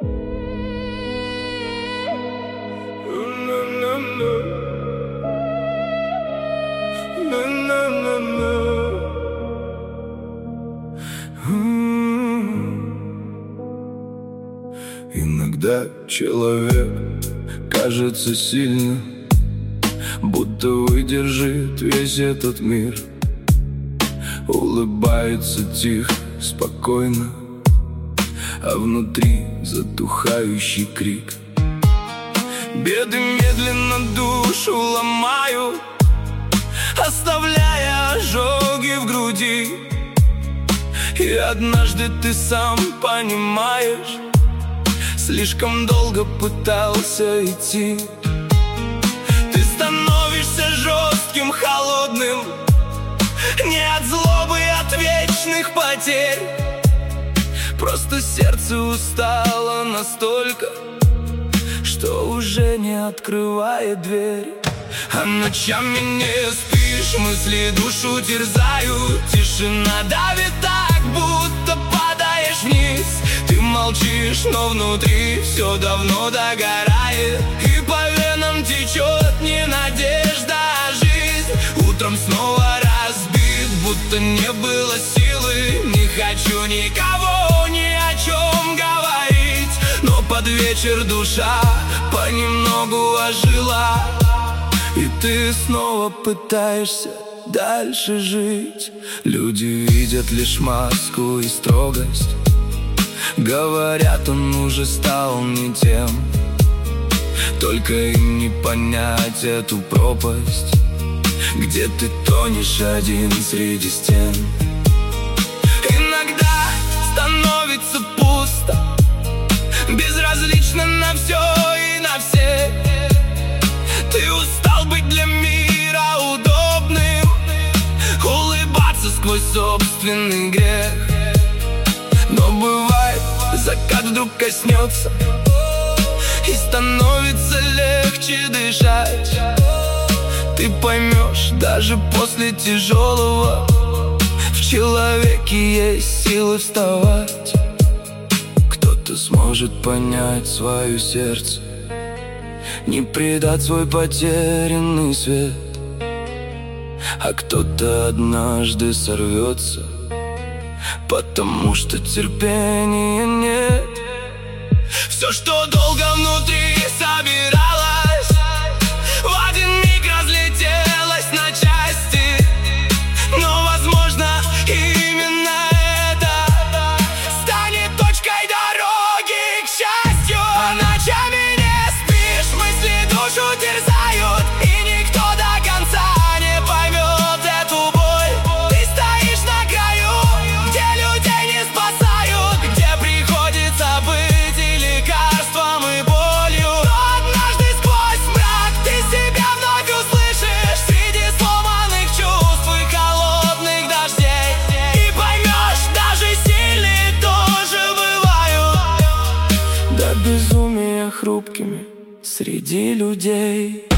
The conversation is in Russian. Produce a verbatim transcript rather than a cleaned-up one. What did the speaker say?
Иногда человек кажется сильным, будто выдержит весь этот мир. Улыбается тихо, спокойно, а внутри затухающий крик. Беды медленно душу ломают, оставляя ожоги в груди. И однажды ты сам понимаешь, слишком долго пытался идти. Ты становишься жестким, холодным, не от злобы, от вечных потерь. Просто сердце устало настолько, что уже не открывает дверь. А ночами не спишь, мысли душу терзают. Тишина давит так, будто падаешь вниз. Ты молчишь, но внутри все давно догорает, и по венам течет не надежда, а жизнь. Утром снова разбит, будто не было силы. Не хочу никого ни о чем говорить, но под вечер душа понемногу ожила. И ты снова пытаешься дальше жить. Люди видят лишь маску и строгость, говорят, он уже стал не тем. Только им не понять эту пропасть, где ты тонешь один среди стен. Иногда становится пусто, безразлично на все и на всех. Ты устал быть для мира удобным, улыбаться сквозь собственный грех. Но бывает, закат вдруг коснется, и становится легче дышать. Ты поймешь, даже после тяжелого в человеке есть силы вставать. Кто-то сможет понять свое сердце, не предать свой потерянный свет, а кто-то однажды сорвется, потому что терпения нет. Все, что долго внутри собиралось, в один миг разлетелось на части. Но, возможно, именно это станет точкой дороги к счастью. А ночами не спишь, мысли душу терзают, и никто до конца не поймет эту боль. Ты стоишь на краю, где людей не спасают, где приходится быть и лекарством, и болью. Но однажды сквозь мрак ты себя вновь услышишь среди сломанных чувств и холодных дождей. И поймешь, даже сильные тоже бывают до безумия хрупкими среди людей.